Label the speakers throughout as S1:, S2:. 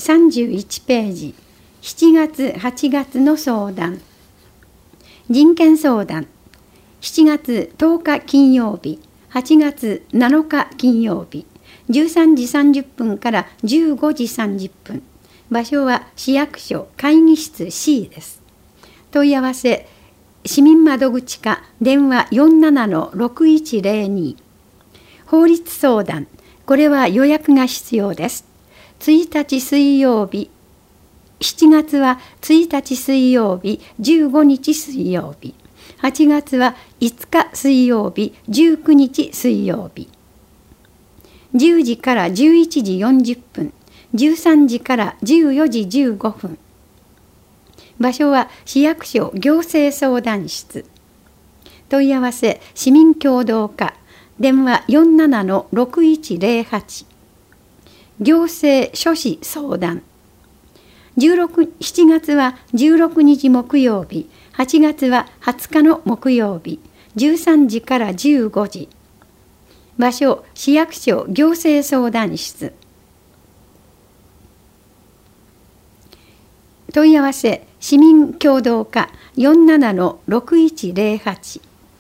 S1: 31ページ、7月8月の相談。人権相談。7月10日金曜日、8月7日金曜日、13時30分から15時30分。場所は市役所会議室 C です。問い合わせ、市民窓口か電話 47-6102。法律相談。これは予約が必要です。1日水曜日、7月は1日水曜日、15日水曜日。8月は5日水曜日、19日水曜日。10時から11時40分、13時から14時15分。場所は市役所行政相談室。問い合わせ、市民協働課、電話 47-6108。行政書士相談。7月は16日木曜日、8月は20日の木曜日、13時から15時。場所、市役所行政相談室。問い合わせ、市民協働課 47-6108。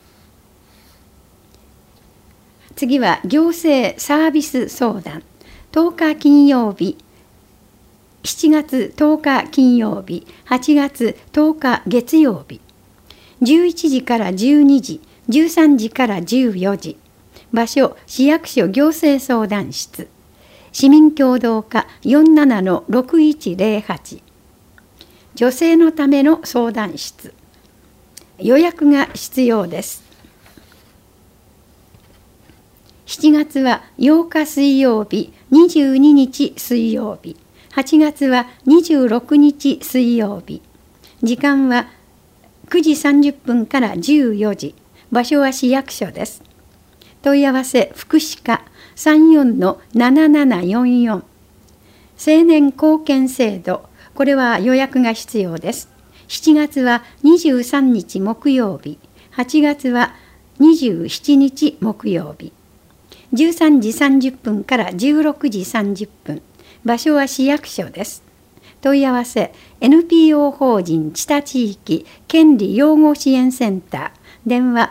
S1: 次は行政サービス相談。10日金曜日、7月10日金曜日、8月10日月曜日。11時から12時、13時から14時。場所、市役所行政相談室。市民協働課 47-6108。女性のための相談室。予約が必要です。7月は8日水曜日、22日水曜日。8月は26日水曜日。時間は9時30分から14時。場所は市役所です。問い合わせ、福祉課 34-7744。青年貢献制度。これは予約が必要です。7月は23日木曜日。8月は27日木曜日。13時30分から16時30分。場所は市役所です。問い合わせ、NPO 法人知多地域権利擁護支援センター。電話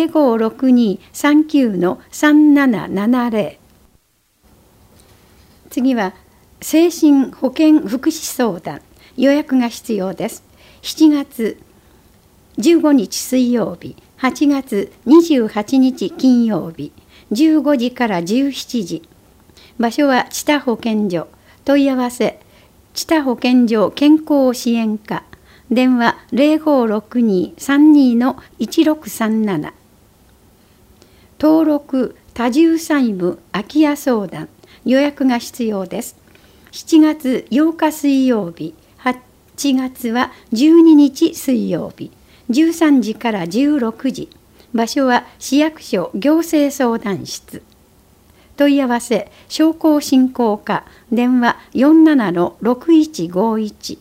S1: 0562-39-3770。次は、精神保健福祉相談。予約が必要です。7月15日水曜日、8月28日金曜日、15時から17時。場所は知多保健所。問い合わせ、知多保健所健康支援課。電話 0562-32-1637。登録多重債務空き家相談。予約が必要です。7月8日水曜日、8月は12日水曜日、13時から16時。場所は市役所行政相談室。問い合わせ、商工振興課。電話 47-6151。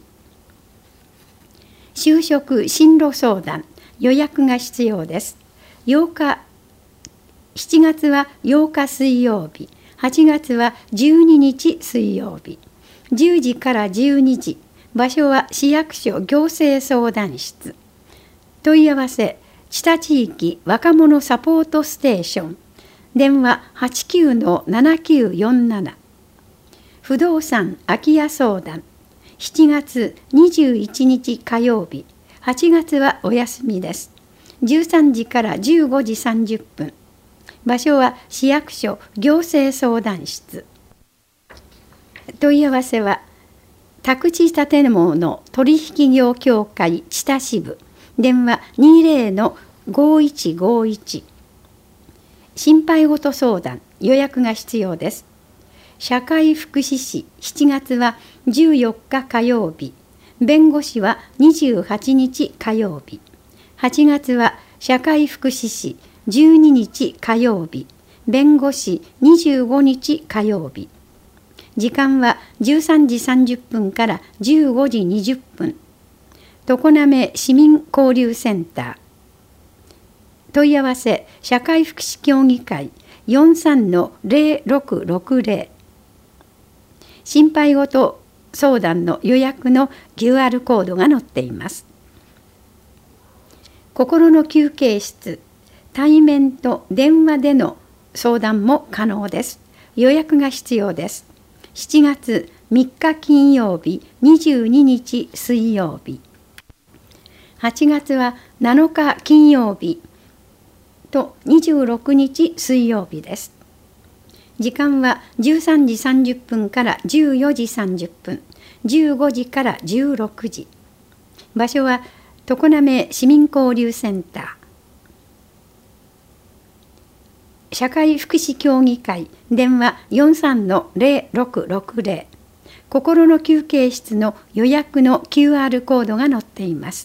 S1: 就職進路相談。予約が必要です。7月は8日水曜日。8月は12日水曜日。10時から12時。場所は市役所行政相談室。問い合わせ、知多地域若者サポートステーション。電話 89-7947。不動産空き家相談。7月21日火曜日。8月はお休みです。13時から15時30分。場所は市役所行政相談室。問い合わせは、宅地建物取引業協会知多支部。電話 20-5151。心配事相談。予約が必要です。社会福祉士。7月は14日火曜日。弁護士は28日火曜日。8月は社会福祉士12日火曜日。弁護士25日火曜日。時間は13時30分から15時20分。常滑市民交流センター。問い合わせ、社会福祉協議会 43-0660。心配事相談の予約の QR コードが載っています。心の休憩室、対面と電話での相談も可能です。予約が必要です。7月3日金曜日、22日水曜日。8月は7日金曜日と26日水曜日です。時間は13時30分から14時30分、15時から16時。場所は常滑市民交流センター。社会福祉協議会、電話 43-0660。心の休憩室の予約の QR コードが載っています。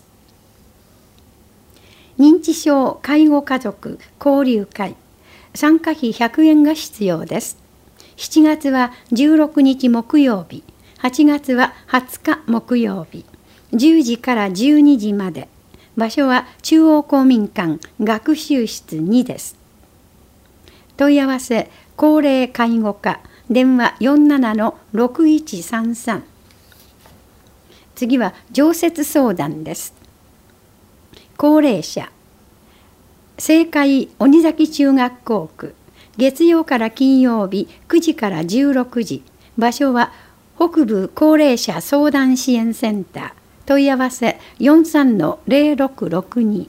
S1: 認知症介護家族交流会、参加費100円が必要です。7月は16日木曜日、8月は20日木曜日、10時から12時まで。場所は中央公民館学習室2です。問い合わせ、高齢介護課、電話 47-6133。次は常設相談です。高齢者、青海鬼崎中学校区、月曜から金曜日9時から16時。場所は北部高齢者相談支援センター。問い合わせ 43-0662。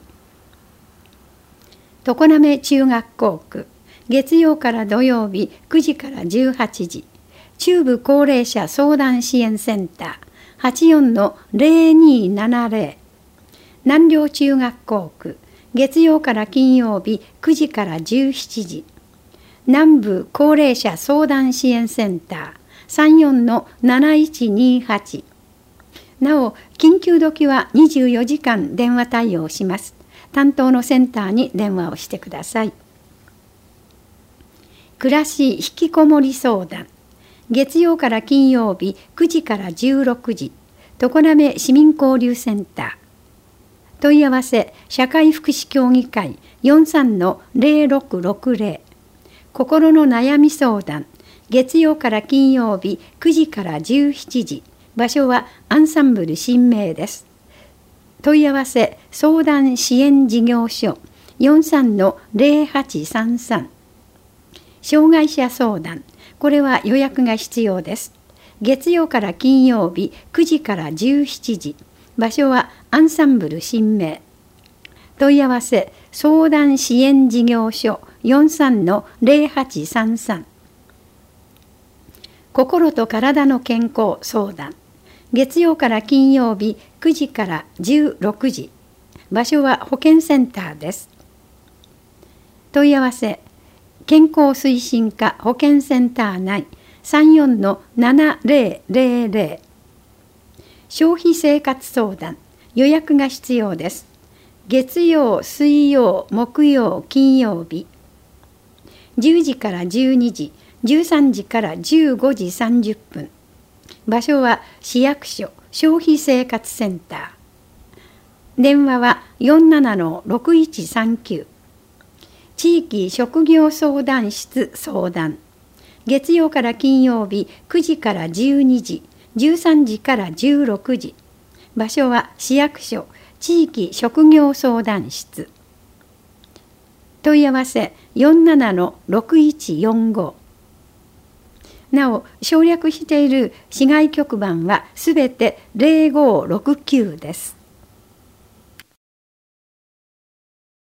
S1: 常滑中学校区、月曜から土曜日9時から18時。中部高齢者相談支援センター 84-0270。南陵中学校区、月曜から金曜日9時から17時。南部高齢者相談支援センター 34-7128。なお、緊急時は24時間電話対応します。担当のセンターに電話をしてください。暮らし引きこもり相談。月曜から金曜日9時から16時。常滑市民交流センター。問い合わせ、社会福祉協議会 43-0660。心の悩み相談。月曜から金曜日9時から17時。場所はアンサンブル新名です。問い合わせ、相談支援事業所 43-0833。障害者相談。これは予約が必要です。月曜から金曜日9時から17時。場所はアンサンブル新名。問い合わせ、相談支援事業所 43-0833。心と体の健康相談。月曜から金曜日9時から16時。場所は保健センターです。問い合わせ、健康推進課保健センター内 34-7000。消費生活相談。予約が必要です。月曜、水曜、木曜、金曜日。10時から12時、13時から15時30分。場所は市役所消費生活センター。電話は 47-6139。地域職業相談室相談。月曜から金曜日9時から12時、13時から16時。場所は市役所地域職業相談室。問い合わせ 47-6145。なお、省略している市外局番はすべて0569です。